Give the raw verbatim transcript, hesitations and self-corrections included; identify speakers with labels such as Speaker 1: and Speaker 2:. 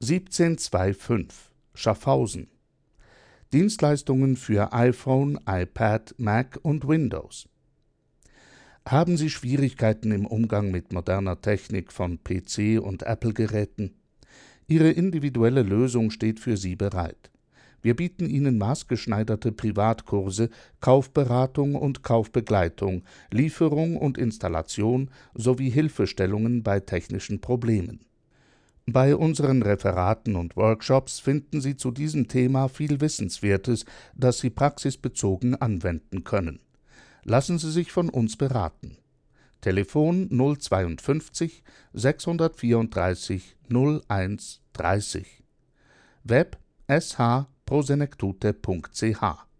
Speaker 1: siebzehn fünfundzwanzig Schaffhausen. Dienstleistungen für iPhone, iPad, Mac und Windows. Haben Sie Schwierigkeiten im Umgang mit moderner Technik von P C- und Apple-Geräten? Ihre individuelle Lösung steht für Sie bereit. Wir bieten Ihnen maßgeschneiderte Privatkurse, Kaufberatung und Kaufbegleitung, Lieferung und Installation sowie Hilfestellungen bei technischen Problemen. Bei unseren Referaten und Workshops finden Sie zu diesem Thema viel Wissenswertes, das Sie praxisbezogen anwenden können. Lassen Sie sich von uns beraten. Telefon null fünf zwei sechs vier drei null eins dreißig. Web s h prosenectute punkt c h